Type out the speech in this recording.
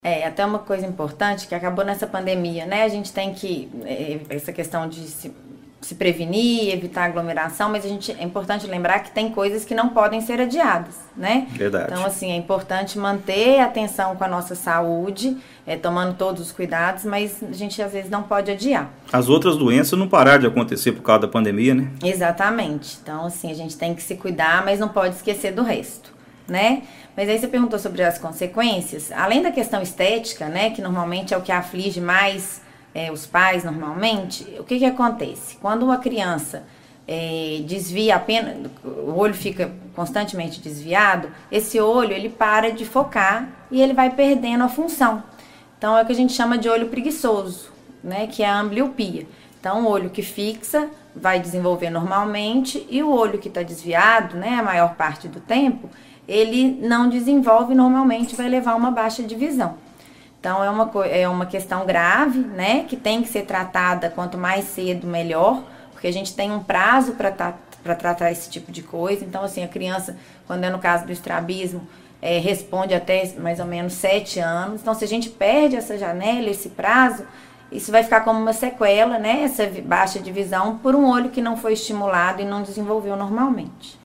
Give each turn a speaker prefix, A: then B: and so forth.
A: Até uma coisa importante que acabou nessa pandemia, né? A gente tem que, essa questão de se prevenir, evitar aglomeração, mas é importante lembrar que tem coisas que não podem ser adiadas, né?
B: Verdade.
A: Então, assim, é importante manter a atenção com a nossa saúde, tomando todos os cuidados, mas a gente às vezes não pode adiar.
B: As outras doenças não pararam de acontecer por causa da pandemia, né?
A: Exatamente. Então, assim, a gente tem que se cuidar, mas não pode esquecer do resto, né? Mas aí você perguntou sobre as consequências. Além da questão estética, né, que normalmente é o que aflige mais os pais normalmente, o que acontece? Quando uma criança desvia apenas, o olho fica constantemente desviado, esse olho ele para de focar e ele vai perdendo a função. Então é o que a gente chama de olho preguiçoso, né, que é a ambliopia. Então o olho que fixa vai desenvolver normalmente e o olho que está desviado, né, a maior parte do tempo, ele não desenvolve normalmente, vai levar a uma baixa de visão. Então é uma questão grave, né, que tem que ser tratada quanto mais cedo melhor, porque a gente tem um prazo para tratar esse tipo de coisa. Então, assim, a criança, quando é no caso do estrabismo, responde até mais ou menos 7 anos. Então, se a gente perde essa janela, esse prazo, isso vai ficar como uma sequela, né, essa baixa de visão por um olho que não foi estimulado e não desenvolveu normalmente.